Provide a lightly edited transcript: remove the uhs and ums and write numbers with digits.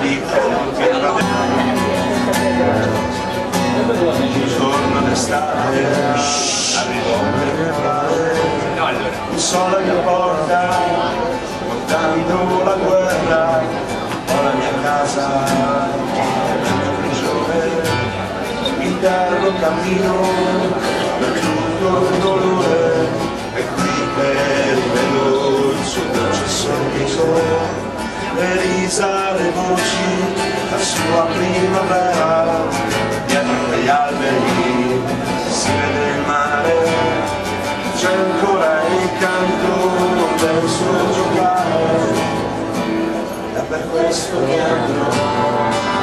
Un giorno d'estate arrivò per mio padre, un sole mia porta, portando la guerra, ho la mia casa, la mia prigione, interno cammino per tutto il dolore, è qui che rivedo il suo dolce sorriso, le risa, le voci, la sua primavera, dietro quegli alberi si vede il mare, c'è ancora il canto del suo giocare, è per questo che andrò